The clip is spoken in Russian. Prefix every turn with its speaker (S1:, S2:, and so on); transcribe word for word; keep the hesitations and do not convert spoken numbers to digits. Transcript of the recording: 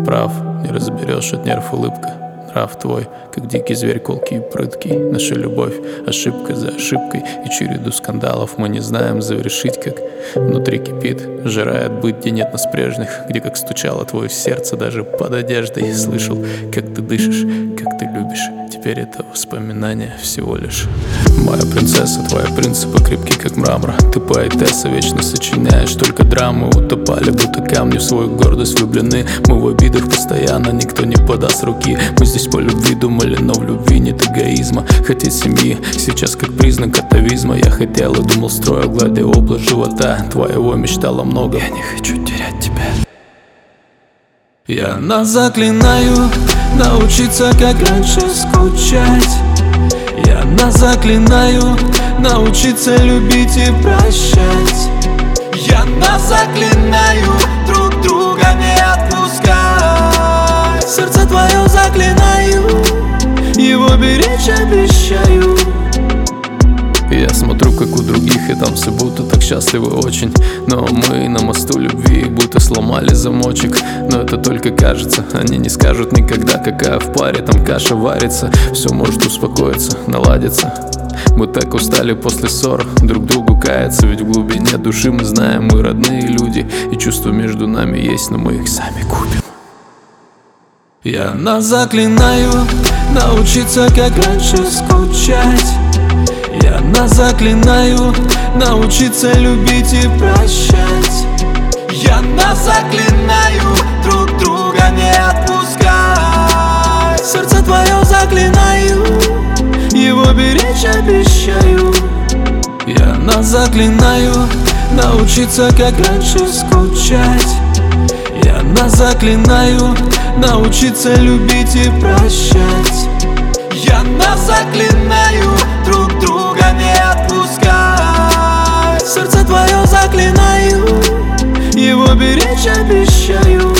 S1: прав, не разберешь от нерв улыбка. Нрав твой, как дикий зверь, колкий и прыткий. Наша любовь ошибка за ошибкой, и череду скандалов мы не знаем завершить, как внутри кипит, жирает быть, где нет нас прежних, где как стучало твое сердце даже под одеждой. Слышал, как ты дышишь, как ты любишь. Теперь это воспоминание всего лишь. Моя принцесса, твои принципы крепкие, как мрамор. Ты поэтесса, вечно сочиняешь только драмы. Утопали, будто камни в свою гордость влюблены. Мы в обидах постоянно, никто не подаст руки. Мы здесь по любви думали, но в любви нет эгоизма. Хотеть семьи сейчас как признак атовизма. Я хотел и думал, строил, гладя область живота. Твоего мечтала много, я не хочу терять тебя. Я нас заклинаю научиться, как раньше, скучать. Я нас заклинаю научиться любить и прощать. Я нас заклинаю друг друга не отпускать. Сердце твое заклинаю, его беречь обещаю. Я смотрю, как у других, и там все будто так счастливы очень. Но мы на мосту любви будто сломали замочек. Но это только кажется, они не скажут никогда, какая в паре там каша варится. Все может успокоиться, наладиться. Мы так устали после ссор друг другу каяться. Ведь в глубине души мы знаем, мы родные люди, и чувства между нами есть, но мы их сами купим. Я нас заклинаю научиться, как раньше, скучать. Я нас заклинаю научиться любить и прощать. Я нас заклинаю друг друга не отпускать. Сердце твое заклинаю, его беречь обещаю. Я нас заклинаю научиться, как раньше, скучать. Я нас заклинаю научиться любить и прощать. Я нас заклинаю друг друга не отпускать. Сердце твое заклинаю, его беречь обещаю.